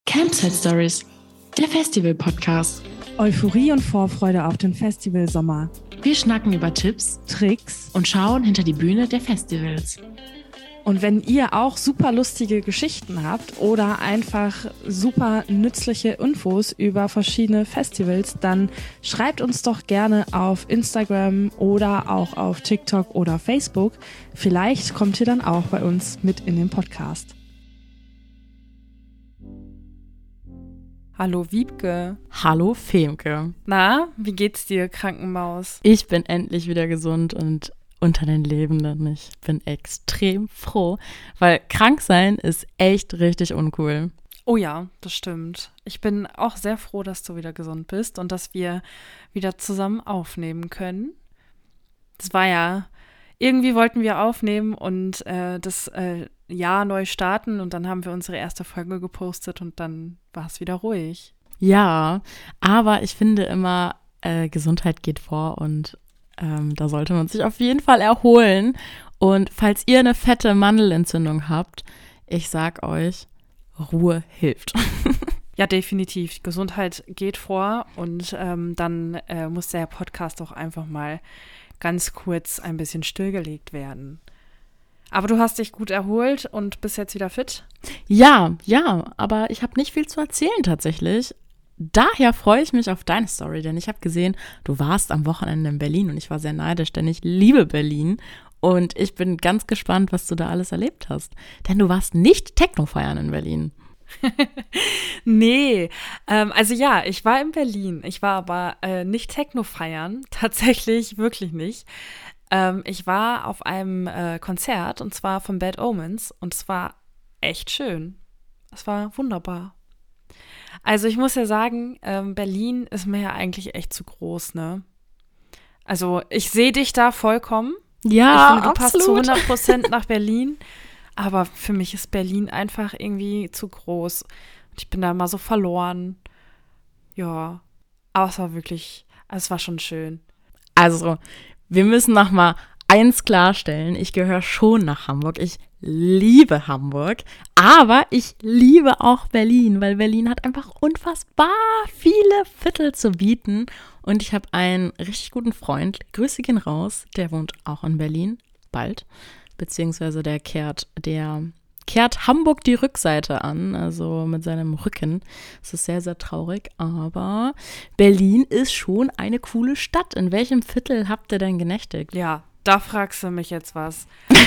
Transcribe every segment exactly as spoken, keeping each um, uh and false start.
Campsite Stories, der Festival-Podcast. Euphorie und Vorfreude auf den Festivalsommer. Wir schnacken über Tipps, Tricks und schauen hinter die Bühne der Festivals. Und wenn ihr auch super lustige Geschichten habt oder einfach super nützliche Infos über verschiedene Festivals, dann schreibt uns doch gerne auf Instagram oder auch auf TikTok oder Facebook. Vielleicht kommt ihr dann auch bei uns mit in den Podcast. Hallo Wiebke. Hallo Femke. Na, wie geht's dir, Krankenmaus? Ich bin endlich wieder gesund und unter den Lebenden. Ich bin extrem froh, weil krank sein ist echt richtig uncool. Oh ja, das stimmt. Ich bin auch sehr froh, dass du wieder gesund bist und dass wir wieder zusammen aufnehmen können. Das war ja, irgendwie wollten wir aufnehmen und äh, das äh, Jahr neu starten und dann haben wir unsere erste Folge gepostet und dann war es wieder ruhig. Ja, aber ich finde immer, äh, Gesundheit geht vor und ähm, da sollte man sich auf jeden Fall erholen. Und falls ihr eine fette Mandelentzündung habt, ich sag euch, Ruhe hilft. Ja, definitiv. Gesundheit geht vor und ähm, dann äh, muss der Podcast auch einfach mal ganz kurz ein bisschen stillgelegt werden. Aber du hast dich gut erholt und bist jetzt wieder fit? Ja, ja, aber ich habe nicht viel zu erzählen tatsächlich. Daher freue ich mich auf deine Story, denn ich habe gesehen, du warst am Wochenende in Berlin und ich war sehr neidisch, denn ich liebe Berlin und ich bin ganz gespannt, was du da alles erlebt hast. Denn du warst nicht Techno feiern in Berlin. Nee, ähm, also ja, ich war in Berlin. Ich war aber äh, nicht Techno feiern, tatsächlich wirklich nicht. Ähm, ich war auf einem äh, Konzert und zwar von Bad Omens und es war echt schön. Es war wunderbar. Also ich muss ja sagen, ähm, Berlin ist mir ja eigentlich echt zu groß, ne? Also ich sehe dich da vollkommen. Ja, ich finde, du absolut. passt zu hundert Prozent nach Berlin. Aber für mich ist Berlin einfach irgendwie zu groß. Und ich bin da immer so verloren. Ja, aber es war wirklich, es war schon schön. Also, wir müssen noch mal eins klarstellen. Ich gehöre schon nach Hamburg. Ich liebe Hamburg, aber ich liebe auch Berlin, weil Berlin hat einfach unfassbar viele Viertel zu bieten. Und ich habe einen richtig guten Freund, Grüße gehen raus, der wohnt auch in Berlin, bald. Beziehungsweise der kehrt, der kehrt Hamburg die Rückseite an, also mit seinem Rücken. Es ist sehr, sehr traurig, aber Berlin ist schon eine coole Stadt. In welchem Viertel habt ihr denn genächtigt? Ja, da fragst du mich jetzt was.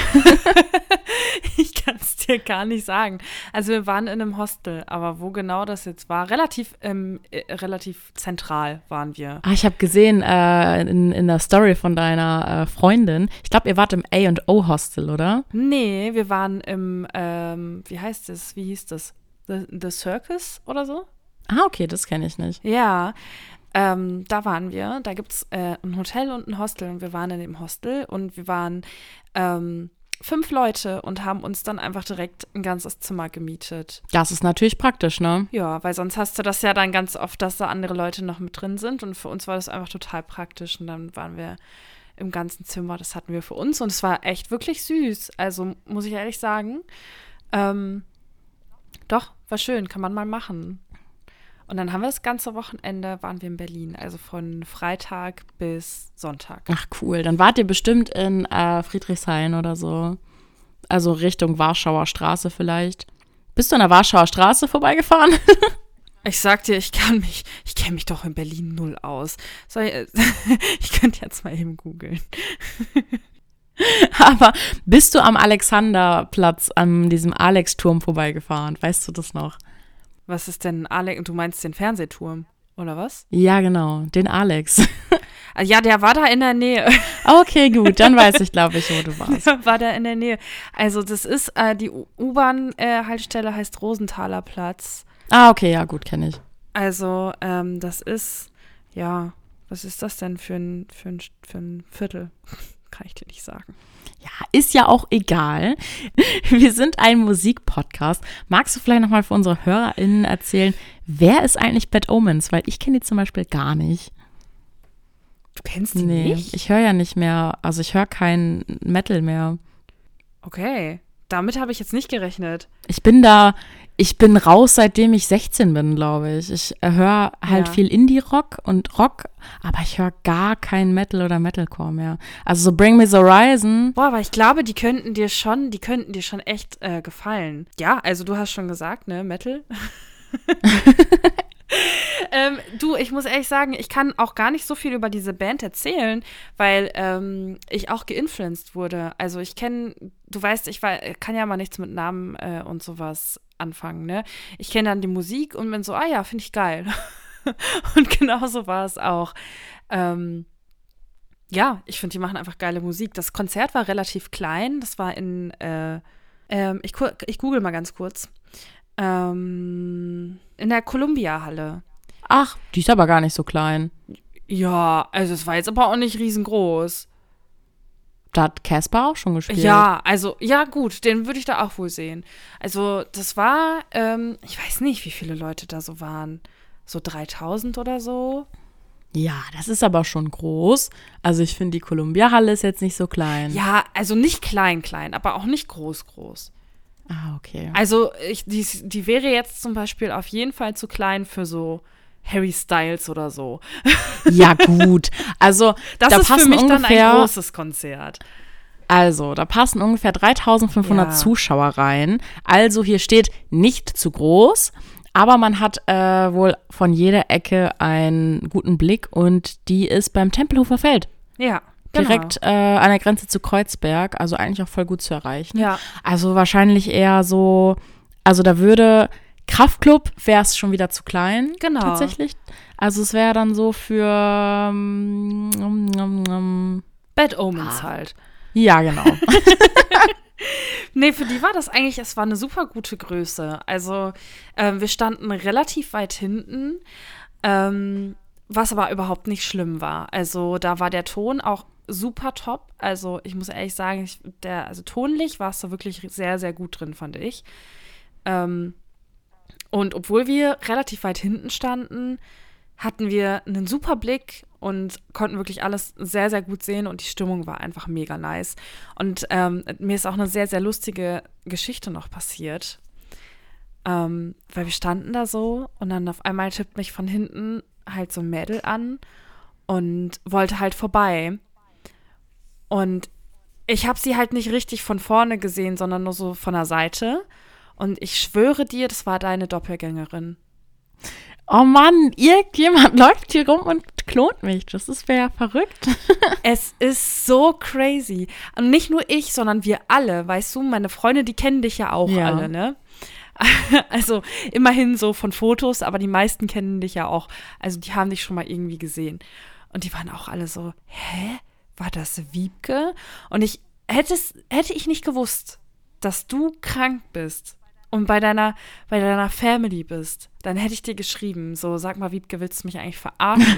Ich kann es dir gar nicht sagen. Also wir waren in einem Hostel, aber wo genau das jetzt war, relativ, ähm, äh, relativ zentral waren wir. Ah, ich habe gesehen äh, in, in der Story von deiner äh, Freundin, ich glaube, ihr wart im A und O Hostel, oder? Nee, wir waren im, ähm, wie heißt es, wie hieß das? The, The Circus oder so? Ah, okay, das kenne ich nicht. Ja, ähm, da waren wir. Da gibt es äh, ein Hotel und ein Hostel und wir waren in dem Hostel und wir waren ähm, fünf Leute und haben uns dann einfach direkt ein ganzes Zimmer gemietet. Das ist natürlich praktisch, ne? Ja, weil sonst hast du das ja dann ganz oft, dass da andere Leute noch mit drin sind und für uns war das einfach total praktisch und dann waren wir im ganzen Zimmer, das hatten wir für uns und es war echt wirklich süß, also muss ich ehrlich sagen. Ähm, doch, war schön, kann man mal machen. Und dann haben wir das ganze Wochenende, waren wir in Berlin, also von Freitag bis Sonntag. Ach cool, dann wart ihr bestimmt in äh, Friedrichshain oder so, also Richtung Warschauer Straße vielleicht. Bist du an der Warschauer Straße vorbeigefahren? Ich sag dir, ich kann mich, ich kenne mich doch in Berlin null aus. Soll ich, ich könnte jetzt mal eben googeln. Aber bist du am Alexanderplatz, an diesem Alex-Turm vorbeigefahren? Weißt du das noch? Was ist denn Alex? Du meinst den Fernsehturm, oder was? Ja, genau, den Alex. Ja, der war da in der Nähe. Okay, gut, dann weiß ich, glaube ich, wo du warst. War da in der Nähe. Also das ist, äh, die U-Bahn-Haltestelle äh, heißt Rosenthaler Platz. Ah, okay, ja, gut, kenne ich. Also ähm, das ist, ja, was ist das denn für ein, für ein, für ein Viertel? Kann ich dir nicht sagen. Ja, ist ja auch egal. Wir sind ein Musikpodcast. Magst du vielleicht nochmal für unsere HörerInnen erzählen, wer ist eigentlich Bad Omens? Weil ich kenne die zum Beispiel gar nicht. Du kennst die nee, nicht? Ich höre ja nicht mehr, also ich höre kein Metal mehr. Okay, damit habe ich jetzt nicht gerechnet. Ich bin da, ich bin raus, seitdem ich sechzehn bin, glaube ich. Ich höre halt Ja. viel Indie-Rock und Rock, aber ich höre gar kein Metal oder Metalcore mehr. Also so Bring Me the Horizon. Boah, aber ich glaube, die könnten dir schon, die könnten dir schon echt äh, gefallen. Ja, also du hast schon gesagt, ne, Metal. ähm, du, ich muss ehrlich sagen, ich kann auch gar nicht so viel über diese Band erzählen, weil ähm, ich auch geinfluenced wurde. Also ich kenne, du weißt, ich war, kann ja mal nichts mit Namen äh, und sowas anfangen, ne? Ich kenne dann die Musik und bin so, ah ja, finde ich geil. Und genauso war es auch. Ähm, ja, ich finde, die machen einfach geile Musik. Das Konzert war relativ klein. Das war in, äh, ähm, ich, gu- ich google mal ganz kurz. Ähm, in der Columbia-Halle. Ach, die ist aber gar nicht so klein. Ja, also es war jetzt aber auch nicht riesengroß. Da hat Casper auch schon gespielt. Ja, also, ja gut, den würde ich da auch wohl sehen. Also das war, ähm, ich weiß nicht, wie viele Leute da so waren. So dreitausend oder so. Ja, das ist aber schon groß. Also ich finde, die Columbia-Halle ist jetzt nicht so klein. Ja, also nicht klein, klein, aber auch nicht groß, groß. Ah, okay. Also ich, die, die wäre jetzt zum Beispiel auf jeden Fall zu klein für so Harry Styles oder so. Ja, gut. Also Das da ist für passen mich dann ungefähr, ein großes Konzert. Also, da passen ungefähr dreitausendfünfhundert Ja. Zuschauer rein. Also hier steht nicht zu groß, aber man hat äh, wohl von jeder Ecke einen guten Blick und die ist beim Tempelhofer Feld. Ja, genau. Direkt äh, an der Grenze zu Kreuzberg, also eigentlich auch voll gut zu erreichen. Ja. Also wahrscheinlich eher so, also da würde Kraftklub wäre es schon wieder zu klein. Genau. Tatsächlich. Also es wäre dann so für ähm, um, um, um, Bad Omens halt. ja, genau. Nee, für die war das eigentlich, es war eine super gute Größe. Also ähm, wir standen relativ weit hinten, ähm, was aber überhaupt nicht schlimm war. Also da war der Ton auch super top. Also ich muss ehrlich sagen, ich, der, also tonlich war es da wirklich sehr, sehr gut drin, fand ich. Ähm, und obwohl wir relativ weit hinten standen, hatten wir einen super Blick und konnten wirklich alles sehr, sehr gut sehen und die Stimmung war einfach mega nice. Und ähm, mir ist auch eine sehr, sehr lustige Geschichte noch passiert, ähm, weil wir standen da so und dann auf einmal tippt mich von hinten halt so ein Mädel an und wollte halt vorbei. Und ich habe sie halt nicht richtig von vorne gesehen, sondern nur so von der Seite. Und ich schwöre dir, das war deine Doppelgängerin. Oh Mann, irgendjemand läuft hier rum und klont mich. Das ist ja verrückt. Es ist so crazy. Und nicht nur ich, sondern wir alle. Weißt du, meine Freunde, die kennen dich ja auch Ja. alle, ne? Also immerhin so von Fotos, aber die meisten kennen dich ja auch. Also die haben dich schon mal irgendwie gesehen. Und die waren auch alle so, hä? War das Wiebke? Und ich hätte es, hätte ich nicht gewusst, dass du krank bist und bei deiner, bei deiner Family bist, dann hätte ich dir geschrieben, so, sag mal, Wiebke, willst du mich eigentlich verarschen?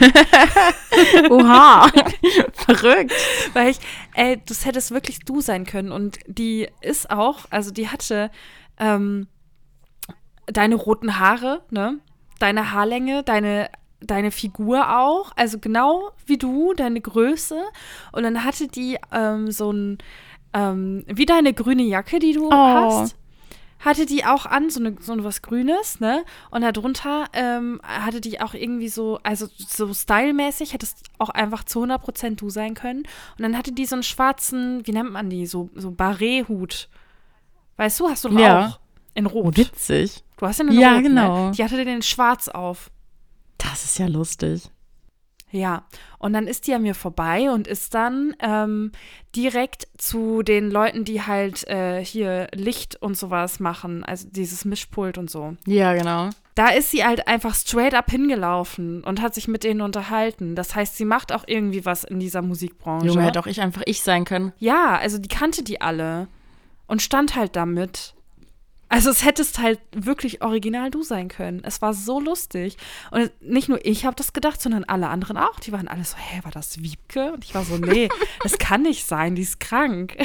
Oha, verrückt. Weil ich, ey, das hättest wirklich du sein können. Und die ist auch, also die hatte ähm, deine roten Haare, ne? Deine Haarlänge, deine, deine Figur auch, also genau wie du, deine Größe. Und dann hatte die ähm, so ein, ähm, wie deine grüne Jacke, die du Oh. hast. Hatte die auch an, so, eine, so was Grünes, ne? Und darunter ähm, hatte die auch irgendwie so, also so stylmäßig, hättest auch einfach zu hundert Prozent du sein können. Und dann hatte die so einen schwarzen, wie nennt man die, so, so Barret-Hut. Weißt du, hast du doch Ja. auch. In Oh, Rot. witzig. Du hast ja eine Ja, Rot, genau. Ne? Die hatte den schwarz auf. Das ist ja lustig. Ja, und dann ist die an mir vorbei und ist dann ähm, direkt zu den Leuten, die halt äh, hier Licht und sowas machen, also dieses Mischpult und so. Ja, genau. Da ist sie halt einfach straight up hingelaufen und hat sich mit denen unterhalten. Das heißt, sie macht auch irgendwie was in dieser Musikbranche. Junge, hätte auch ich einfach ich sein können. Ja, also die kannte die alle und stand halt damit. Also es hättest halt wirklich original du sein können. Es war so lustig. Und nicht nur ich habe das gedacht, sondern alle anderen auch. Die waren alle so, hä, war das Wiebke? Und ich war so, nee, das kann nicht sein, die ist krank.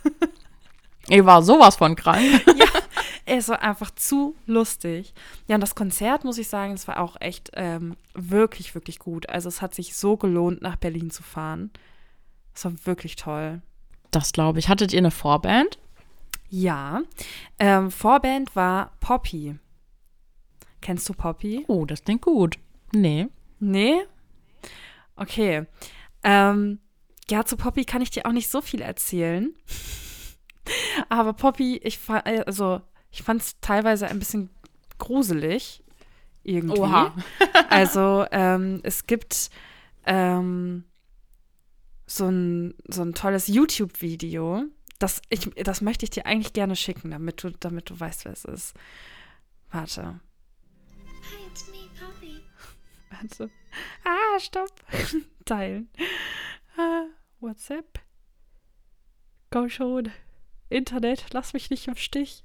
Ich war sowas von krank. Ja, es war einfach zu lustig. Ja, und das Konzert, muss ich sagen, es war auch echt ähm, wirklich, wirklich gut. Also es hat sich so gelohnt, nach Berlin zu fahren. Es war wirklich toll. Das glaube ich. Hattet ihr eine Vorband? Ja, ähm, Vorband war Poppy. Kennst du Poppy? Oh, das klingt gut. Nee. Nee? Okay. Ähm, ja, zu Poppy kann ich dir auch nicht so viel erzählen. Aber Poppy, ich, fa- also, ich fand es teilweise ein bisschen gruselig. Irgendwie. Oha. Also, ähm, es gibt ähm, so ein, so ein tolles YouTube-Video. Das, ich, das möchte ich dir eigentlich gerne schicken, damit du, damit du weißt, wer es ist. Warte. Hi, it's me, Poppy. Warte. Ah, stopp. Teilen. Ah, WhatsApp. Komm schon. Internet, lass mich nicht im Stich.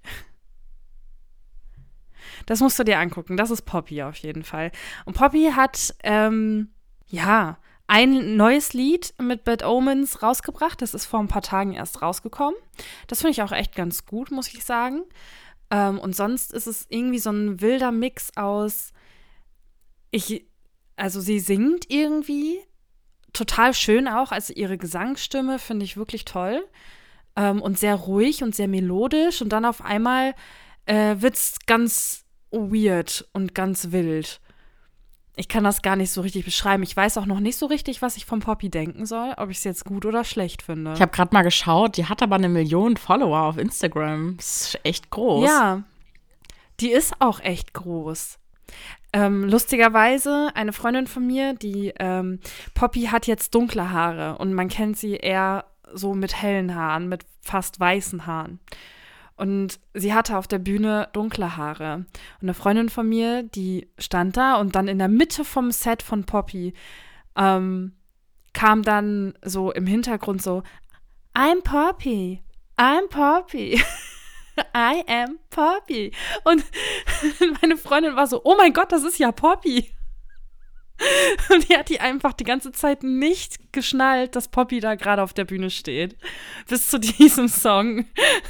Das musst du dir angucken. Das ist Poppy auf jeden Fall. Und Poppy hat, ähm, ja, ein neues Lied mit Bad Omens rausgebracht. Das ist vor ein paar Tagen erst rausgekommen. Das finde ich auch echt ganz gut, muss ich sagen. Ähm, und sonst ist es irgendwie so ein wilder Mix aus, ich, also sie singt irgendwie total schön auch. Also ihre Gesangsstimme finde ich wirklich toll. Ähm, und sehr ruhig und sehr melodisch. Und dann auf einmal äh, wird es ganz weird und ganz wild. Ich kann das gar nicht so richtig beschreiben. Ich weiß auch noch nicht so richtig, was ich von Poppy denken soll, ob ich es jetzt gut oder schlecht finde. Ich habe gerade mal geschaut, die hat aber eine Million Follower auf Instagram. Das ist echt groß. Ja, die ist auch echt groß. Ähm, lustigerweise, eine Freundin von mir, die ähm, Poppy hat jetzt dunkle Haare und man kennt sie eher so mit hellen Haaren, mit fast weißen Haaren. Und sie hatte auf der Bühne dunkle Haare. Und eine Freundin von mir, die stand da und dann in der Mitte vom Set von Poppy ähm, kam dann so im Hintergrund so, I'm Poppy, I'm Poppy, I am Poppy. Und meine Freundin war so, oh mein Gott, das ist ja Poppy. Und die hat die einfach die ganze Zeit nicht geschnallt, dass Poppy da gerade auf der Bühne steht. Bis zu diesem Song.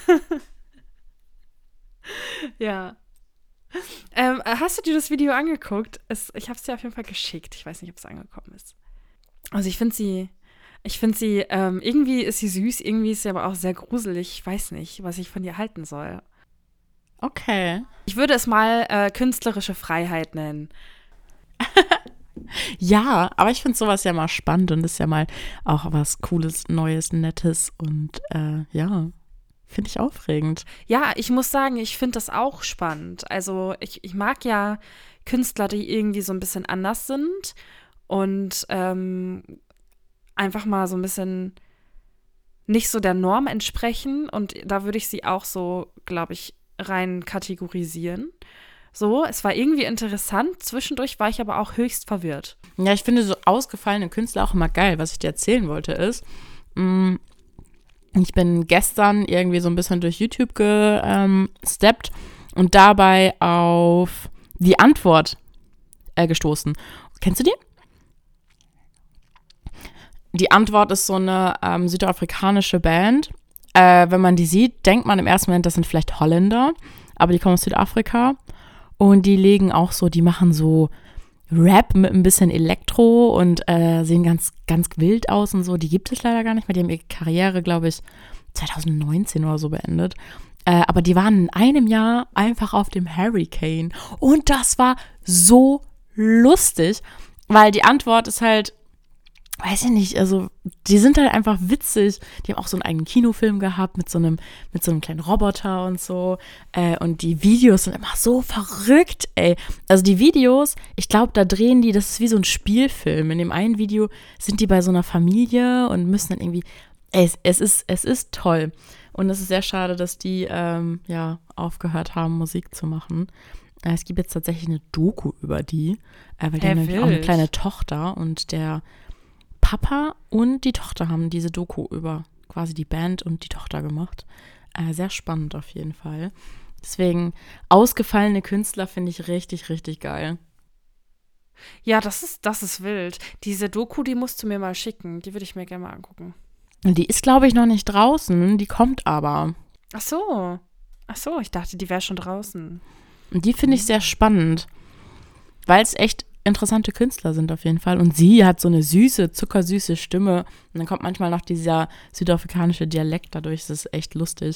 Ja. Ähm, hast du dir das Video angeguckt? Es, ich habe es dir auf jeden Fall geschickt. Ich weiß nicht, ob es angekommen ist. Also ich finde sie, ich finde sie, ähm, irgendwie ist sie süß, irgendwie ist sie aber auch sehr gruselig. Ich weiß nicht, was ich von ihr halten soll. Okay. Ich würde es mal äh, künstlerische Freiheit nennen. Ja, aber ich finde sowas ja mal spannend und ist ja mal auch was Cooles, Neues, Nettes und äh, ja, finde ich aufregend. Ja, ich muss sagen, ich finde das auch spannend. Also ich, ich mag ja Künstler, die irgendwie so ein bisschen anders sind und ähm, einfach mal so ein bisschen nicht so der Norm entsprechen. Und da würde ich sie auch so, glaube ich, rein kategorisieren. So, es war irgendwie interessant. Zwischendurch war ich aber auch höchst verwirrt. Ja, ich finde so ausgefallene Künstler auch immer geil. Was ich dir erzählen wollte ist, mh, ich bin gestern irgendwie so ein bisschen durch YouTube gesteppt und dabei auf Die Antwort äh, gestoßen. Kennst du die? Die Antwort ist so eine ähm, südafrikanische Band. Äh, wenn man die sieht, denkt man im ersten Moment, das sind vielleicht Holländer, aber die kommen aus Südafrika. Und die legen auch so, die machen so Rap mit ein bisschen Elektro und äh, sehen ganz, ganz wild aus und so. Die gibt es leider gar nicht mehr. Die haben ihre Karriere, glaube ich, zwanzig neunzehn oder so beendet. Äh, aber die waren in einem Jahr einfach auf dem Hurricane. Und das war so lustig, weil die Antwort ist halt, weiß ich nicht, also die sind halt einfach witzig. Die haben auch so einen eigenen Kinofilm gehabt mit so einem, mit so einem kleinen Roboter und so. Äh, und die Videos sind immer so verrückt, ey. Also die Videos, ich glaube, da drehen die, das ist wie so ein Spielfilm. In dem einen Video sind die bei so einer Familie und müssen dann irgendwie, ey, es, es ist, es ist toll. Und es ist sehr schade, dass die, ähm, ja, aufgehört haben, Musik zu machen. Äh, es gibt jetzt tatsächlich eine Doku über die, äh, weil die Äh, haben nämlich auch eine wild. kleine Tochter und der Papa und die Tochter haben diese Doku über quasi die Band und die Tochter gemacht. Äh, sehr spannend auf jeden Fall. Deswegen, ausgefallene Künstler finde ich richtig, richtig geil. Ja, das ist, das ist wild. Diese Doku, die musst du mir mal schicken. Die würde ich mir gerne mal angucken. Und die ist, glaube ich, noch nicht draußen, die kommt aber. Ach so. Ach so, ich dachte, die wäre schon draußen. Und die finde ich sehr spannend, weil es echt interessante Künstler sind auf jeden Fall. Und sie hat so eine süße, zuckersüße Stimme. Und dann kommt manchmal noch dieser südafrikanische Dialekt dadurch. Das ist echt lustig.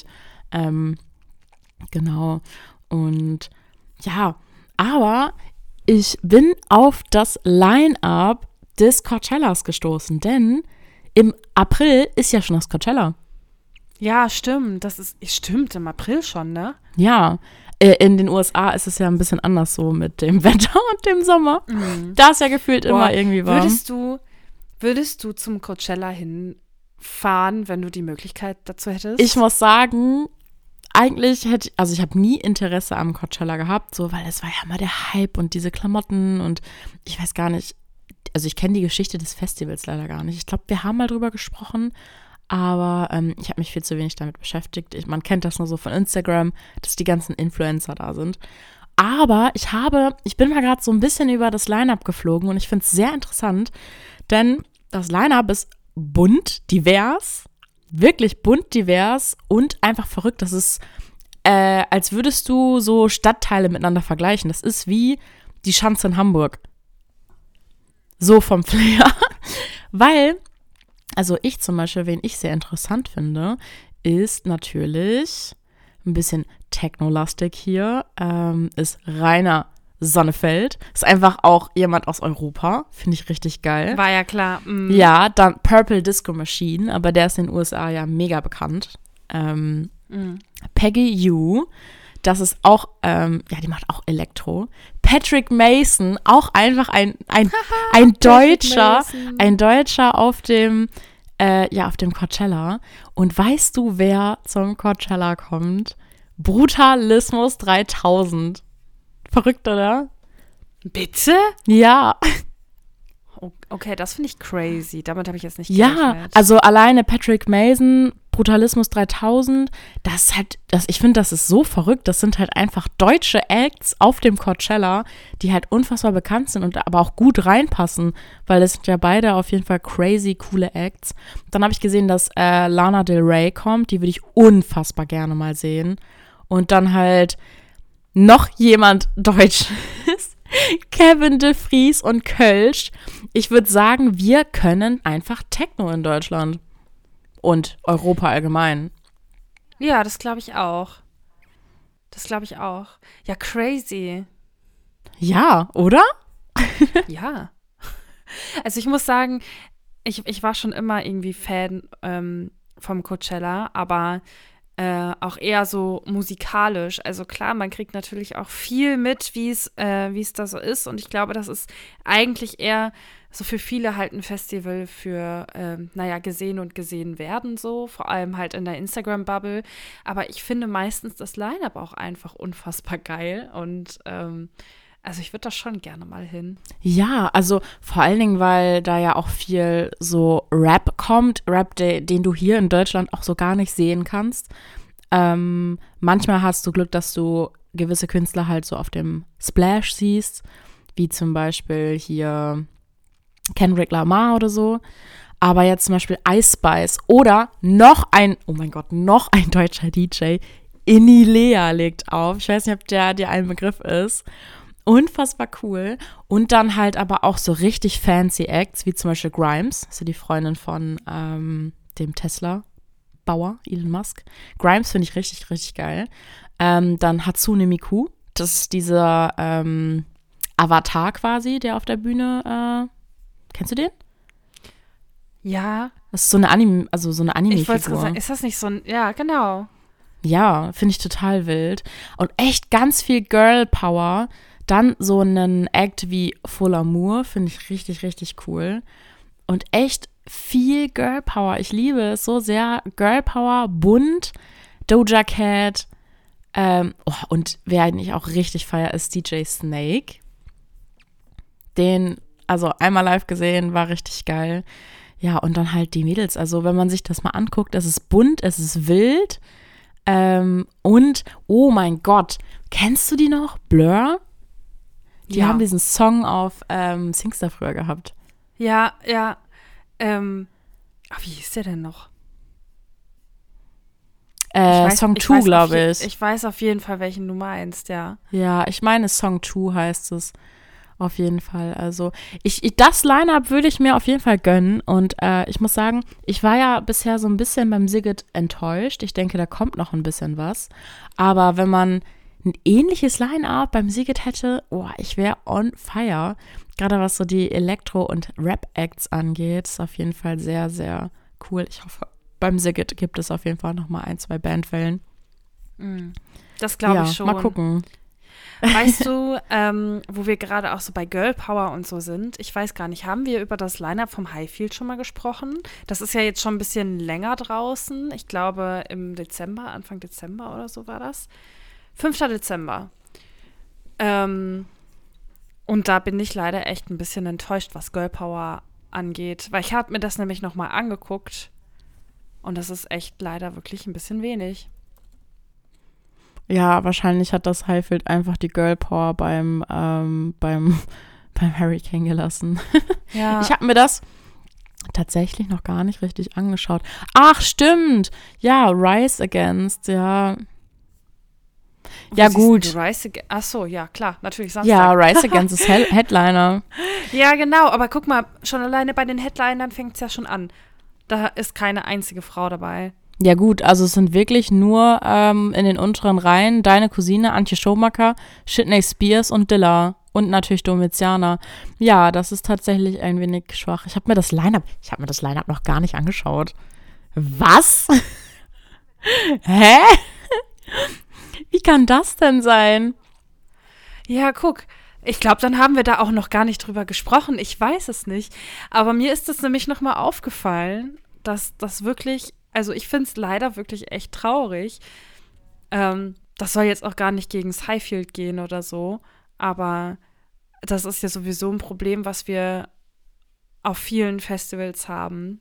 Ähm, genau. Und ja, aber ich bin auf das Line-Up des Coachellas gestoßen, denn im April ist ja schon das Coachella. Ja, stimmt. Das ist, stimmt, im April schon, ne? Ja, äh, in den U S A ist es ja ein bisschen anders so mit dem Wetter und dem Sommer. Mhm. Da ist ja gefühlt Boah, immer irgendwie warm. Würdest du, würdest du zum Coachella hinfahren, wenn du die Möglichkeit dazu hättest? Ich muss sagen, eigentlich hätte ich, also ich habe nie Interesse am Coachella gehabt, so, weil es war ja immer der Hype und diese Klamotten und ich weiß gar nicht, also ich kenne die Geschichte des Festivals leider gar nicht. Ich glaube, wir haben mal drüber gesprochen, aber ähm, ich habe mich viel zu wenig damit beschäftigt. Ich, man kennt das nur so von Instagram, dass die ganzen Influencer da sind. Aber ich habe, ich bin mal gerade so ein bisschen über das Line-Up geflogen und ich finde es sehr interessant, denn das Line-Up ist bunt, divers, wirklich bunt, divers und einfach verrückt. Das ist, äh, als würdest du so Stadtteile miteinander vergleichen. Das ist wie die Schanze in Hamburg. So vom Flair. Weil, also ich zum Beispiel, wen ich sehr interessant finde, ist natürlich ein bisschen Technolastik hier, ähm, ist Rainer Sonnefeld. Ist einfach auch jemand aus Europa. Finde ich richtig geil. War ja klar. Mm. Ja, dann Purple Disco Machine, aber der ist in den U S A ja mega bekannt. Ähm, Mm. Peggy Yu, das ist auch, ähm, ja, die macht auch Elektro. Patrick Mason, auch einfach ein, ein, ein Deutscher, Mason. ein Deutscher auf dem, äh, ja, auf dem Coachella. Und weißt du, wer zum Coachella kommt? Brutalismus dreitausend. Verrückt, oder? Bitte? Ja. O- Okay, das finde ich crazy. Damit habe ich jetzt nicht Ja, gerechnet. also alleine Patrick Mason, Brutalismus dreitausend, das ist halt, das, ich finde, das ist so verrückt. Das sind halt einfach deutsche Acts auf dem Coachella, die halt unfassbar bekannt sind und aber auch gut reinpassen, weil das sind ja beide auf jeden Fall crazy coole Acts. Dann habe ich gesehen, dass äh, Lana Del Rey kommt, die würde ich unfassbar gerne mal sehen. Und dann halt noch jemand Deutsches, Kevin de Vries und Kölsch. Ich würde sagen, wir können einfach Techno in Deutschland und Europa allgemein. Ja, das glaube ich auch. Das glaube ich auch. Ja, crazy. Ja, oder? Ja. Also ich muss sagen, ich, ich war schon immer irgendwie Fan ähm, vom Coachella, aber äh, auch eher so musikalisch. Also klar, man kriegt natürlich auch viel mit, wie es äh, wie es da so ist. Und ich glaube, das ist eigentlich eher so für viele halt ein Festival für, ähm, naja, gesehen und gesehen werden so. Vor allem halt in der Instagram-Bubble. Aber ich finde meistens das Line-Up auch einfach unfassbar geil. Und ähm, also ich würde da schon gerne mal hin. Ja, also vor allen Dingen, weil da ja auch viel so Rap kommt, Rap, de, den du hier in Deutschland auch so gar nicht sehen kannst. Ähm, manchmal hast du Glück, dass du gewisse Künstler halt so auf dem Splash siehst, wie zum Beispiel hier Kendrick Lamar oder so. Aber jetzt zum Beispiel Ice Spice oder noch ein, oh mein Gott, noch ein deutscher D J, Inilea legt auf. Ich weiß nicht, ob der dir ein Begriff ist. Unfassbar cool. Und dann halt aber auch so richtig fancy Acts, wie zum Beispiel Grimes, das ist ja die Freundin von ähm, dem Tesla-Bauer, Elon Musk. Grimes finde ich richtig, richtig geil. Ähm, dann Hatsune Miku, das ist dieser ähm, Avatar quasi, der auf der Bühne, äh, kennst du den? Ja, Das ist so eine Anime, also so eine ich wollte Anime-Figur. sagen, ist das nicht so ein, ja, genau. Ja, finde ich total wild. Und echt ganz viel Girl Power. Dann so einen Act wie Full Amour finde ich richtig, richtig cool. Und echt viel Girl Power. Ich liebe es so sehr. Girl Power, bunt, Doja Cat. Ähm, oh, und wer eigentlich auch richtig feiert, ist D J Snake. Den, also einmal live gesehen, war richtig geil. Ja, und dann halt die Mädels. Also wenn man sich das mal anguckt, es ist bunt, es ist wild. Ähm, und, oh mein Gott, kennst du die noch? Blur? Die Ja. haben diesen Song auf ähm, Singstar früher gehabt. Ja, ja. Ähm, ach, wie hieß der denn noch? Äh, weiß- Song ich zwei, weiß auf glaube je- ich. Ich weiß auf jeden Fall, welchen du meinst, ja. Ja, ich meine Song zwei heißt es. Auf jeden Fall. Also ich, ich das Line-Up würde ich mir auf jeden Fall gönnen. Und äh, ich muss sagen, ich war ja bisher so ein bisschen beim Sigget enttäuscht. Ich denke, da kommt noch ein bisschen was. Aber wenn man ein ähnliches Line-Up beim Sigget hätte, oh, ich wäre on fire. Gerade was so die Elektro- und Rap-Acts angeht, ist auf jeden Fall sehr, sehr cool. Ich hoffe, beim Sigget gibt es auf jeden Fall noch mal ein, zwei Bandwellen. Das glaube ja, ich schon. Mal gucken. Weißt du, ähm, wo wir gerade auch so bei Girl Power und so sind, ich weiß gar nicht, haben wir über das Line-Up vom Highfield schon mal gesprochen? Das ist ja jetzt schon ein bisschen länger draußen. Ich glaube im Dezember, Anfang Dezember oder so war das. fünfter Dezember. Ähm, und da bin ich leider echt ein bisschen enttäuscht, was Girl Power angeht. Weil ich habe mir das nämlich noch mal angeguckt und das ist echt leider wirklich ein bisschen wenig. Ja, wahrscheinlich hat das Highfield einfach die Girl Power beim, ähm, beim, beim Hurricane gelassen. Ja. Ich habe mir das tatsächlich noch gar nicht richtig angeschaut. Ach, stimmt. Ja, Rise Against, ja. Wo Ja, siehst gut. du Rise Against? Ach so, ja, klar, natürlich Samstag. Ja, Rise Against ist He- Headliner. Ja, genau, aber guck mal, schon alleine bei den Headlinern fängt es ja schon an. Da ist keine einzige Frau dabei. Ja gut, also es sind wirklich nur ähm, in den unteren Reihen deine Cousine Antje Schumacher, Sydney Spears und Dilla und natürlich Domiziana. Ja, das ist tatsächlich ein wenig schwach. Ich habe mir das Line-Up, ich habe mir das Line-Up noch gar nicht angeschaut. Was? Hä? Wie kann das denn sein? Ja, guck, ich glaube, dann haben wir da auch noch gar nicht drüber gesprochen. Ich weiß es nicht. Aber mir ist es nämlich nochmal aufgefallen, dass das wirklich, also ich finde es leider wirklich echt traurig. Ähm, das soll jetzt auch gar nicht gegen das Highfield gehen oder so, aber das ist ja sowieso ein Problem, was wir auf vielen Festivals haben.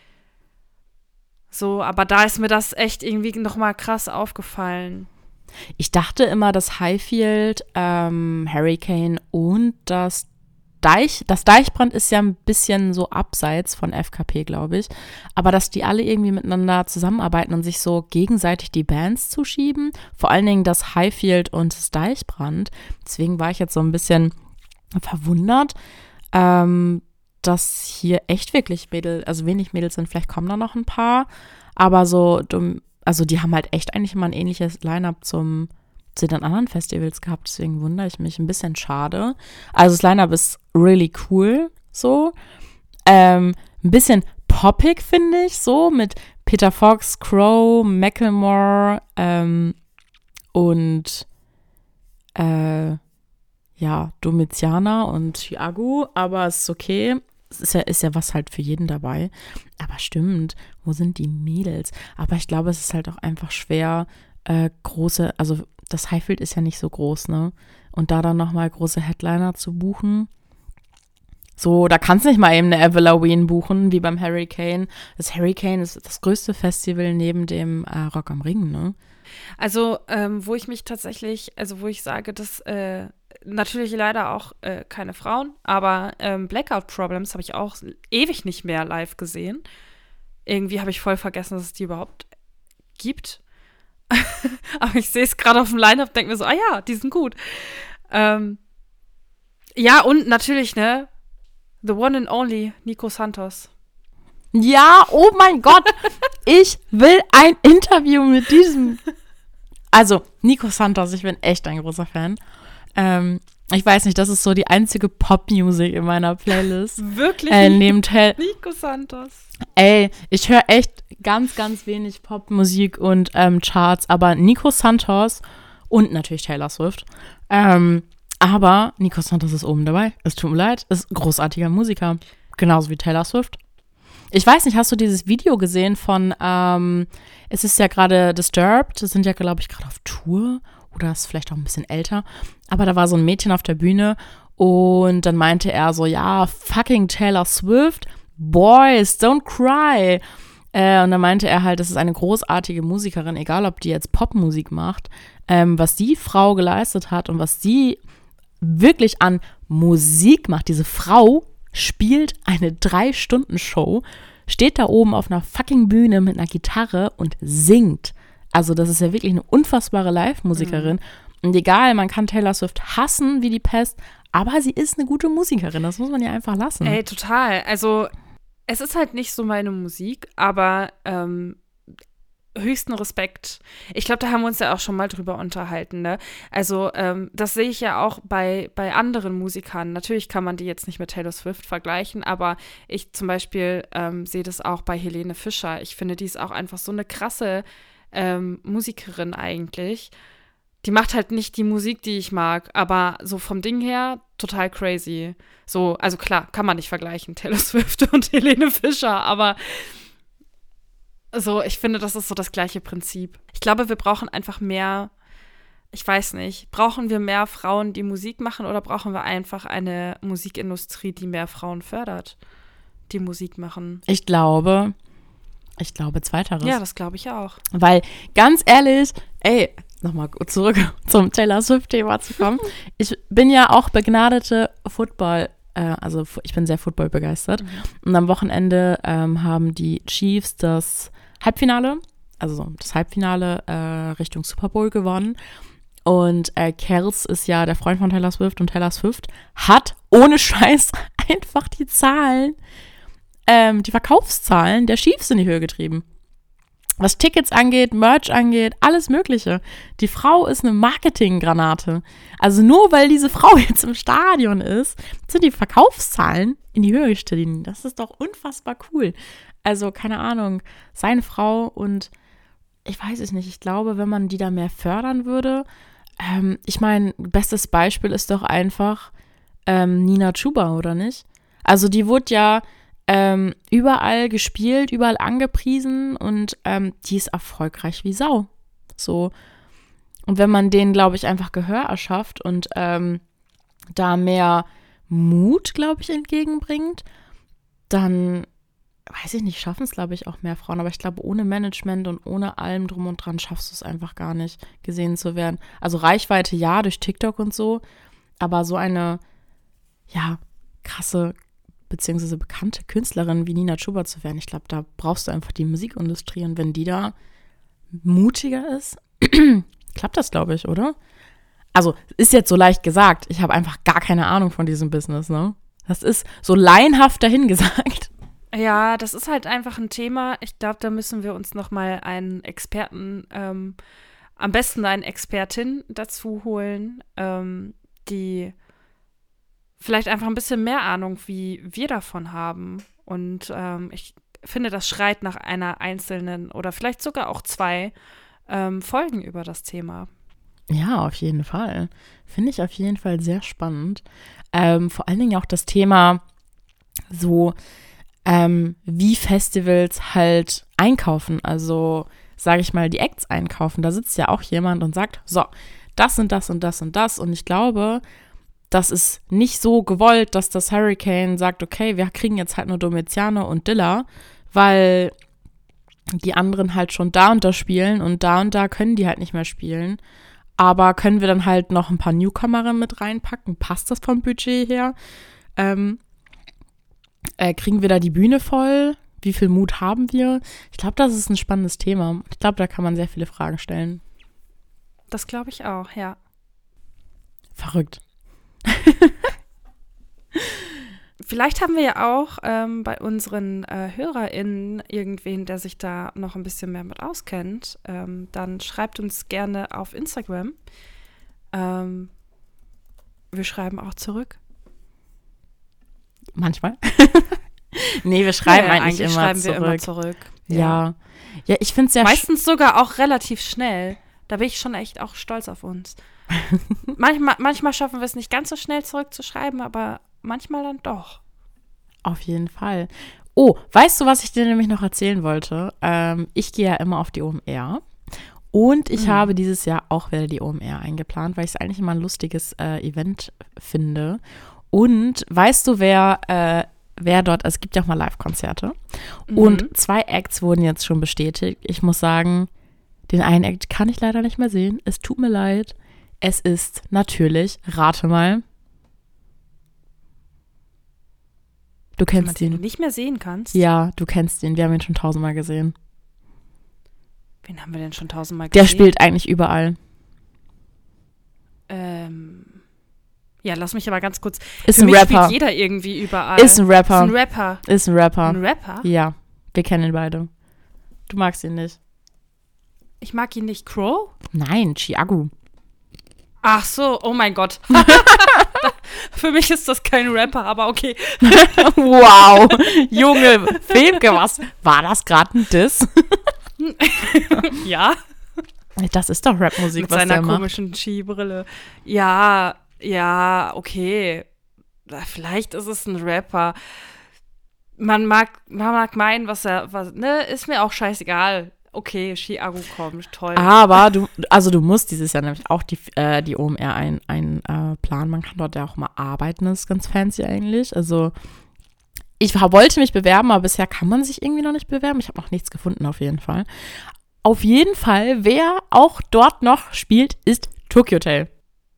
So, aber da ist mir das echt irgendwie nochmal krass aufgefallen. Ich dachte immer, dass Highfield, ähm, Hurricane und das Deich, das Deichbrand ist ja ein bisschen so abseits von F K P, glaube ich. Aber dass die alle irgendwie miteinander zusammenarbeiten und sich so gegenseitig die Bands zuschieben. Vor allen Dingen das Highfield und das Deichbrand. Deswegen war ich jetzt so ein bisschen verwundert, ähm, dass hier echt wirklich Mädel, also wenig Mädels sind. Vielleicht kommen da noch ein paar. Aber so, also die haben halt echt eigentlich immer ein ähnliches Line-Up zum zu den anderen Festivals gehabt, deswegen wundere ich mich, ein bisschen schade. Also das Line-Up ist really cool, so. Ähm, ein bisschen poppig, finde ich, so, mit Peter Fox, Crow, Macklemore ähm, und äh, ja, Domiziana und Thiago, aber es ist okay. Es ist ja, ist ja was halt für jeden dabei. Aber stimmt, wo sind die Mädels? Aber ich glaube, es ist halt auch einfach schwer, äh, große, also das Highfield ist ja nicht so groß, ne? Und da dann nochmal große Headliner zu buchen. So, da kannst du nicht mal eben eine Avril Lavigne buchen, wie beim Hurricane. Das Hurricane ist das größte Festival neben dem äh, Rock am Ring, ne? Also, ähm, wo ich mich tatsächlich, also wo ich sage, dass äh, natürlich leider auch äh, keine Frauen, aber ähm, Blackout Problems habe ich auch ewig nicht mehr live gesehen. Irgendwie habe ich voll vergessen, dass es die überhaupt gibt. Aber ich sehe es gerade auf dem Line-Up, denke mir so, ah ja, die sind gut. Ähm, ja, und natürlich, ne, the one and only Nico Santos. Ja, oh mein Gott, ich will ein Interview mit diesem. Also, Nico Santos, ich bin echt ein großer Fan. Ähm, ich weiß nicht, das ist so die einzige Pop-Music in meiner Playlist. Wirklich? Äh, neben Tel- Nico Santos. Ey, ich höre echt ganz, ganz wenig Popmusik und ähm, Charts, aber Nico Santos und natürlich Taylor Swift. Ähm, aber Nico Santos ist oben dabei. Es tut mir leid, ist ein großartiger Musiker. Genauso wie Taylor Swift. Ich weiß nicht, hast du dieses Video gesehen von, ähm, es ist ja gerade Disturbed, das sind ja, glaube ich, gerade auf Tour oder ist vielleicht auch ein bisschen älter, aber da war so ein Mädchen auf der Bühne und dann meinte er so, ja, fucking Taylor Swift, boys, don't cry. Äh, und dann meinte er halt, das ist eine großartige Musikerin, egal ob die jetzt Popmusik macht, ähm, was die Frau geleistet hat und was sie wirklich an Musik macht. Diese Frau spielt eine Drei-Stunden-Show, steht da oben auf einer fucking Bühne mit einer Gitarre und singt. Also das ist ja wirklich eine unfassbare Live-Musikerin. Mhm. Und egal, man kann Taylor Swift hassen wie die Pest, aber sie ist eine gute Musikerin, das muss man ja einfach lassen. Ey, total. Also, es ist halt nicht so meine Musik, aber ähm, höchsten Respekt. Ich glaube, da haben wir uns ja auch schon mal drüber unterhalten, ne? Also, ähm, das sehe ich ja auch bei, bei anderen Musikern. Natürlich kann man die jetzt nicht mit Taylor Swift vergleichen, aber ich zum Beispiel ähm, sehe das auch bei Helene Fischer. Ich finde, die ist auch einfach so eine krasse ähm, Musikerin eigentlich. Die macht halt nicht die Musik, die ich mag, aber so vom Ding her total crazy. So, also klar, kann man nicht vergleichen, Taylor Swift und Helene Fischer, aber so, ich finde, das ist so das gleiche Prinzip. Ich glaube, wir brauchen einfach mehr, ich weiß nicht, brauchen wir mehr Frauen, die Musik machen, oder brauchen wir einfach eine Musikindustrie, die mehr Frauen fördert, die Musik machen? Ich glaube, ich glaube zweiteres. Ja, das glaube ich auch. Weil, ganz ehrlich, ey, nochmal zurück zum Taylor Swift-Thema zu kommen. Ich bin ja auch begnadete Football, äh, also ich bin sehr Football begeistert. Mhm. Und am Wochenende ähm, haben die Chiefs das Halbfinale, also das Halbfinale äh, Richtung Super Bowl gewonnen. Und äh, Kels ist ja der Freund von Taylor Swift und Taylor Swift hat ohne Scheiß einfach die Zahlen, ähm, die Verkaufszahlen der Chiefs in die Höhe getrieben. Was Tickets angeht, Merch angeht, alles Mögliche. Die Frau ist eine Marketinggranate. Also nur weil diese Frau jetzt im Stadion ist, sind die Verkaufszahlen in die Höhe gestiegen. Das ist doch unfassbar cool. Also, keine Ahnung, seine Frau und ich weiß es nicht, ich glaube, wenn man die da mehr fördern würde, ähm, ich meine, bestes Beispiel ist doch einfach ähm, Nina Chuba, oder nicht? Also die wurde ja ähm, überall gespielt, überall angepriesen und ähm, die ist erfolgreich wie Sau. So. Und wenn man denen, glaube ich, einfach Gehör erschafft und ähm, da mehr Mut, glaube ich, entgegenbringt, dann weiß ich nicht, schaffen es, glaube ich, auch mehr Frauen. Aber ich glaube, ohne Management und ohne allem drum und dran schaffst du es einfach gar nicht, gesehen zu werden. Also Reichweite, ja, durch TikTok und so. Aber so eine, ja, krasse, beziehungsweise bekannte Künstlerin wie Nina Chuba zu werden, ich glaube, da brauchst du einfach die Musikindustrie. Und wenn die da mutiger ist, klappt das, glaube ich, oder? Also, ist jetzt so leicht gesagt. Ich habe einfach gar keine Ahnung von diesem Business, ne? Das ist so laienhaft dahingesagt. Ja, das ist halt einfach ein Thema. Ich glaube, da müssen wir uns noch mal einen Experten, ähm, am besten eine Expertin dazu holen, ähm, die vielleicht einfach ein bisschen mehr Ahnung, wie wir davon haben. Und ähm, ich finde, das schreit nach einer einzelnen oder vielleicht sogar auch zwei ähm, Folgen über das Thema. Ja, auf jeden Fall. Finde ich auf jeden Fall sehr spannend. Ähm, vor allen Dingen auch das Thema so, ähm, wie Festivals halt einkaufen. Also, sage ich mal, die Acts einkaufen. Da sitzt ja auch jemand und sagt, so, das und das und das und das. Und ich glaube, das ist nicht so gewollt, dass das Hurricane sagt, okay, wir kriegen jetzt halt nur Domiziano und Dilla, weil die anderen halt schon da und da spielen und da und da können die halt nicht mehr spielen. Aber können wir dann halt noch ein paar Newcomer mit reinpacken? Passt das vom Budget her? Ähm, äh, kriegen wir da die Bühne voll? Wie viel Mut haben wir? Ich glaube, das ist ein spannendes Thema. Ich glaube, da kann man sehr viele Fragen stellen. Das glaube ich auch, ja. Verrückt. Vielleicht haben wir ja auch ähm, bei unseren äh, HörerInnen irgendwen, der sich da noch ein bisschen mehr mit auskennt. Ähm, dann schreibt uns gerne auf Instagram. Ähm, wir schreiben auch zurück. Manchmal. Nee, wir schreiben ja, ja, eigentlich, eigentlich immer schreiben zurück. wir immer zurück. Ja. Ja, ja, ich finde es ja meistens sch- sogar auch relativ schnell. Da bin ich schon echt auch stolz auf uns. manchmal, manchmal schaffen wir es nicht ganz so schnell zurückzuschreiben, aber manchmal dann doch. Auf jeden Fall. Oh, weißt du, was ich dir nämlich noch erzählen wollte? Ähm, ich gehe ja immer auf die O M R und ich mhm. habe dieses Jahr auch wieder die O M R eingeplant, weil ich es eigentlich immer ein lustiges äh, Event finde. Und weißt du, wer, äh, wer dort, also es gibt ja auch mal Live-Konzerte mhm. und zwei Acts wurden jetzt schon bestätigt. Ich muss sagen, den einen Act kann ich leider nicht mehr sehen. Es tut mir leid. Es ist natürlich, rate mal. Du kennst ihn. Den du nicht mehr sehen kannst? Ja, du kennst ihn. Wir haben ihn schon tausendmal gesehen. Wen haben wir denn schon tausendmal gesehen? Der spielt eigentlich überall. Ähm, Ja, lass mich aber ganz kurz. Ist Für ein mich Rapper. spielt jeder irgendwie überall. Ist ein Rapper. Ist ein Rapper. Ist ein Rapper. Ein Rapper? Ja, wir kennen ihn beide. Du magst ihn nicht. Ich mag ihn nicht. Crow? Nein, Chiagu. Ach so, oh mein Gott. Für mich ist das kein Rapper, aber okay. Wow, Junge, Femke, was? War das gerade ein Diss? Ja. Das ist doch Rapmusik, Mit was seiner der macht. komischen Skibrille. Ja, ja, okay. Vielleicht ist es ein Rapper. Man mag, man mag meinen, was er, was, ne, ist mir auch scheißegal. Okay, Chiagu kommt, toll. Aber du, also du musst dieses Jahr nämlich auch die, äh, die O M R ein, ein äh, planen. Man kann dort ja auch mal arbeiten, das ist ganz fancy eigentlich. Also ich wollte mich bewerben, aber bisher kann man sich irgendwie noch nicht bewerben. Ich habe noch nichts gefunden auf jeden Fall. Auf jeden Fall, wer auch dort noch spielt, ist Tokyo Hotel.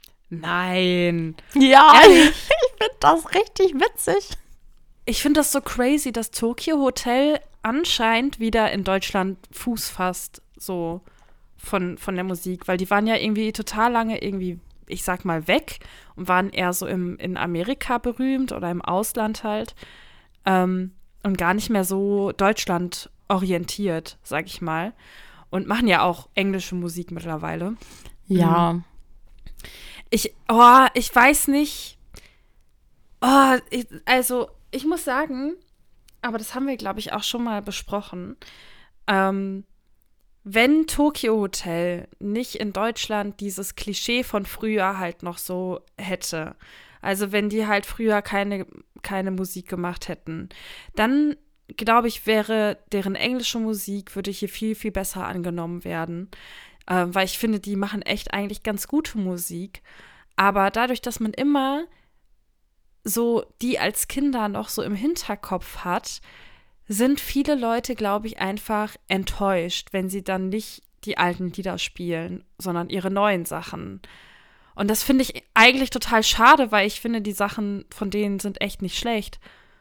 Nein. Ja, Ehrlich? ich finde das richtig witzig. Ich finde das so crazy, dass Tokyo Hotel anscheinend wieder in Deutschland Fuß fasst, so von, von der Musik, weil die waren ja irgendwie total lange irgendwie, ich sag mal, weg und waren eher so im, in Amerika berühmt oder im Ausland halt ähm, und gar nicht mehr so Deutschland orientiert, sag ich mal, und machen ja auch englische Musik mittlerweile. Ja. Ich, oh, ich weiß nicht, oh, ich, also ich muss sagen, aber das haben wir, glaube ich, auch schon mal besprochen. Ähm, wenn Tokyo Hotel nicht in Deutschland dieses Klischee von früher halt noch so hätte, also wenn die halt früher keine, keine Musik gemacht hätten, dann, glaube ich, wäre deren englische Musik, würde hier viel, viel besser angenommen werden. Äh, weil ich finde, die machen echt eigentlich ganz gute Musik. Aber dadurch, dass man immer so die als Kinder noch so im Hinterkopf hat, sind viele Leute, glaube ich, einfach enttäuscht, wenn sie dann nicht die alten Lieder spielen, sondern ihre neuen Sachen. Und das finde ich eigentlich total schade, weil ich finde, die Sachen von denen sind echt nicht schlecht.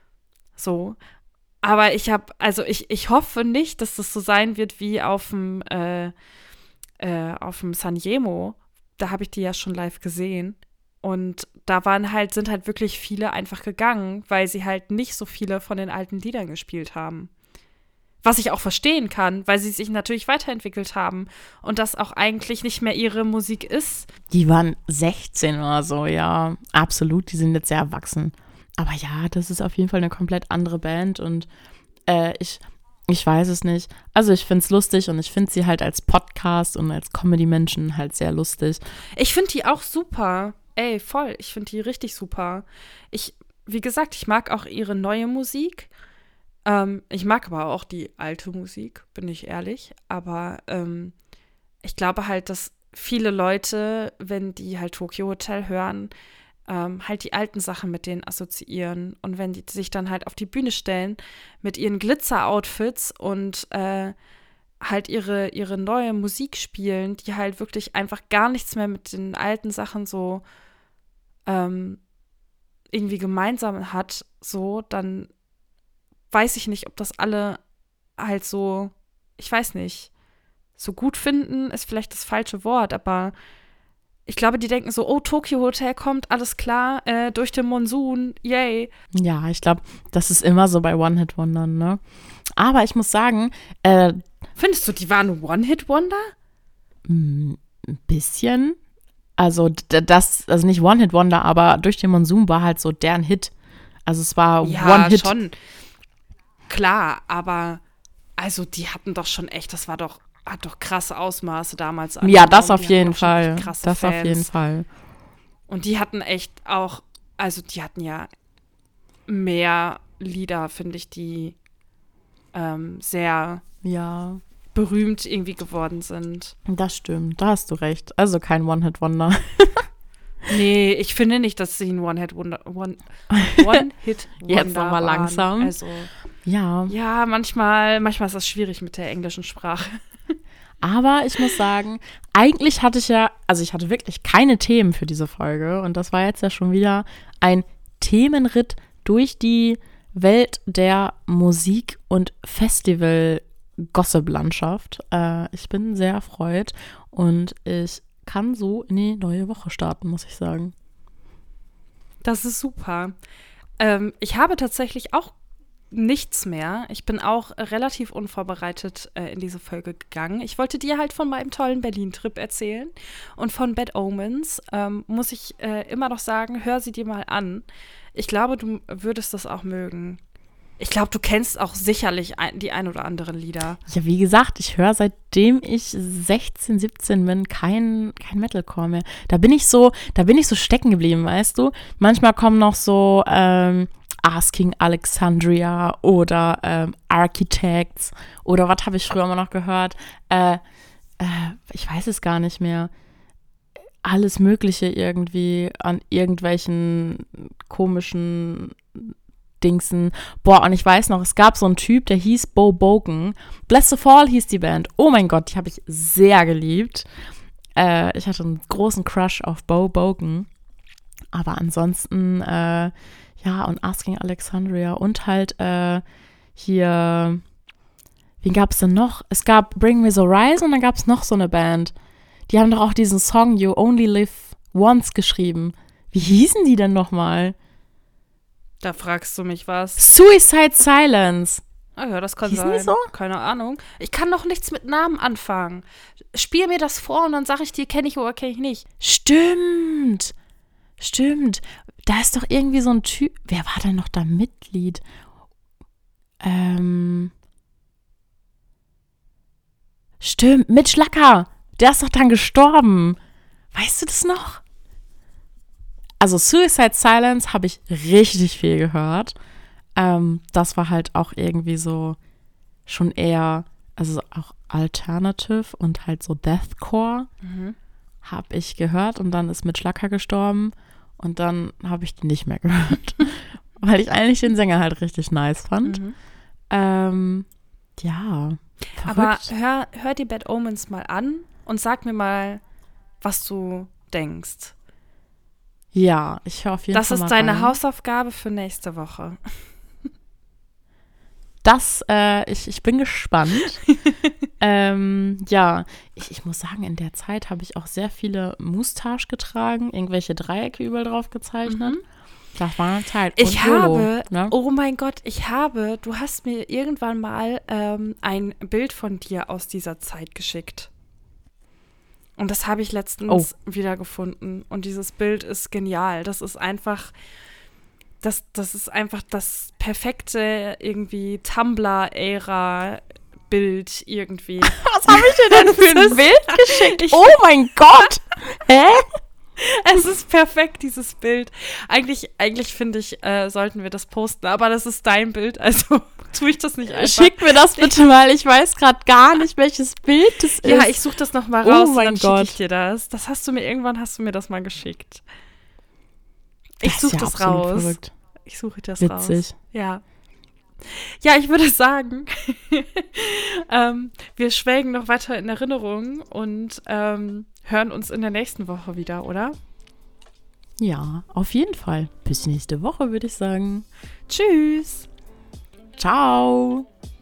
So. Aber ich habe, also ich, ich hoffe nicht, dass das so sein wird wie auf dem äh, äh, auf dem Sanremo. Da habe ich die ja schon live gesehen. Und da waren halt, sind halt wirklich viele einfach gegangen, weil sie halt nicht so viele von den alten Liedern gespielt haben. Was ich auch verstehen kann, weil sie sich natürlich weiterentwickelt haben und das auch eigentlich nicht mehr ihre Musik ist. Die waren sechzehn oder so, ja. Absolut, die sind jetzt sehr erwachsen. Aber ja, das ist auf jeden Fall eine komplett andere Band und äh, ich, ich weiß es nicht. Also ich finde es lustig und ich finde sie halt als Podcast und als Comedy-Menschen halt sehr lustig. Ich finde die auch super. Ey, voll. Ich finde die richtig super. Ich, wie gesagt, ich mag auch ihre neue Musik. Ähm, ich mag aber auch die alte Musik, bin ich ehrlich. Aber ähm, ich glaube halt, dass viele Leute, wenn die halt Tokyo Hotel hören, ähm, halt die alten Sachen mit denen assoziieren. Und wenn die sich dann halt auf die Bühne stellen mit ihren Glitzer-Outfits und äh, halt ihre, ihre neue Musik spielen, die halt wirklich einfach gar nichts mehr mit den alten Sachen so ähm, irgendwie gemeinsam hat, so, dann weiß ich nicht, ob das alle halt so, ich weiß nicht, so gut finden, ist vielleicht das falsche Wort, aber ich glaube, die denken so, oh, Tokyo Hotel kommt, alles klar, äh, durch den Monsun, yay. Ja, ich glaube, das ist immer so bei One-Hit-Wondern, ne? Aber ich muss sagen, äh, Findest du, die waren One-Hit-Wonder? ein bisschen. Also d- das, also nicht One-Hit-Wonder, aber durch den Monsun war halt so deren Hit. Also es war Ja, One-Hit. schon. Klar, aber also die hatten doch schon echt, das war doch, hat doch krasse Ausmaße damals Ja, angenommen. das auf Die hatten jeden doch schon echt Fall. krasse Das auf Fans. jeden Fall. Und die hatten echt auch, also die hatten ja mehr Lieder, finde ich, die ähm, sehr Ja, berühmt irgendwie geworden sind. das stimmt. Da hast du recht. Also kein One-Hit-Wonder. Nee, ich finde nicht, dass sie ein One-Hit-Wonder One, One-Hit-Wonder Jetzt noch mal waren. langsam. Also, Ja, ja, manchmal, manchmal ist das schwierig mit der englischen Sprache. aber ich muss sagen, eigentlich hatte ich ja, also ich hatte wirklich keine Themen für diese Folge und das war jetzt ja schon wieder ein Themenritt durch die Welt der Musik- und Festival-Gossip-Landschaft. Äh, ich bin sehr erfreut und ich kann so in die neue Woche starten, muss ich sagen. Das ist super. Ähm, ich habe tatsächlich auch nichts mehr. Ich bin auch relativ unvorbereitet äh, in diese Folge gegangen. Ich wollte dir halt von meinem tollen Berlin-Trip erzählen. Und von Bad Omens ähm, muss ich äh, immer noch sagen, hör sie dir mal an. Ich glaube, du würdest das auch mögen. Ich glaube, du kennst auch sicherlich ein, die ein oder anderen Lieder. Ja, wie gesagt, ich höre seitdem ich sechzehn, siebzehn bin kein, kein Metalcore mehr. Da bin ich so, da bin ich so stecken geblieben, weißt du? Manchmal kommen noch so ähm, Asking Alexandria oder ähm, Architects oder was habe ich früher immer noch gehört? Äh, äh, ich weiß es gar nicht mehr. Alles Mögliche irgendwie an irgendwelchen komischen Dingsen. Boah, und ich weiß noch, es gab so einen Typ, der hieß Bo Bogan. Bless the Fall hieß die Band. Oh mein Gott, die habe ich sehr geliebt. Äh, ich hatte einen großen Crush auf Bo Bogan. Aber ansonsten, äh, ja, und Asking Alexandria und halt äh, hier, wen gab es denn noch? Es gab Bring Me the Horizon und dann gab es noch so eine Band. Die haben doch auch diesen Song You Only Live Once geschrieben. Wie hießen die denn nochmal? Da fragst du mich was. Suicide Silence. Ah ja, das kann Hießen die sein. so? Keine Ahnung. Ich kann noch nichts mit Namen anfangen. Spiel mir das vor und dann sage ich dir, kenne ich oder kenne ich nicht. Stimmt. Stimmt. Da ist doch irgendwie so ein Typ. Wer war denn noch da Mitglied? Ähm. Stimmt. Mitch Lacker. Der ist doch dann gestorben. Weißt du das noch? Also Suicide Silence habe ich richtig viel gehört. Ähm, das war halt auch irgendwie so schon eher, also auch Alternative und halt so Deathcore Mhm. habe ich gehört und dann ist Mitch Lacker gestorben und dann habe ich die nicht mehr gehört, weil ich eigentlich den Sänger halt richtig nice fand. Mhm. Ähm, ja, Aber verrückt. hör, hör die Bad Omens mal an und sag mir mal, was du denkst. Ja, ich höre auf jeden Das Fall mal ist deine rein. Hausaufgabe für nächste Woche. Das, äh, ich, ich bin gespannt. ähm, ja, ich, ich muss sagen, in der Zeit habe ich auch sehr viele Moustache getragen, irgendwelche Dreiecke überall drauf gezeichnet. Mhm. Das war eine Zeit. Ich Und YOLO, habe, ne? oh mein Gott, ich habe, du hast mir irgendwann mal ähm, ein Bild von dir aus dieser Zeit geschickt. Und das habe ich letztens wiedergefunden. Und dieses Bild ist genial. Das ist einfach, das, das ist einfach das perfekte irgendwie Tumblr-Ära-Bild irgendwie. Was habe ich dir denn für Das ein ist- Bild geschickt? Ich- Oh mein Gott! Hä? Es ist perfekt, dieses Bild. Eigentlich, eigentlich finde ich, äh, sollten wir das posten, aber das ist dein Bild, also tue ich das nicht einfach. Schick mir das bitte mal. Ich weiß gerade gar nicht, welches Bild das ist. Ja, ich suche das noch mal Oh raus und mein dann schicke ich Gott. dir das. Das hast du mir, irgendwann hast du mir das mal geschickt. Ich Das ist suche ja das absolut raus. verrückt. Ich suche das Witzig. raus. Ja. Ja, ich würde sagen, ähm, wir schwelgen noch weiter in Erinnerung und ähm, hören uns in der nächsten Woche wieder, oder? Ja, auf jeden Fall. Bis nächste Woche, würde ich sagen. Tschüss! Ciao.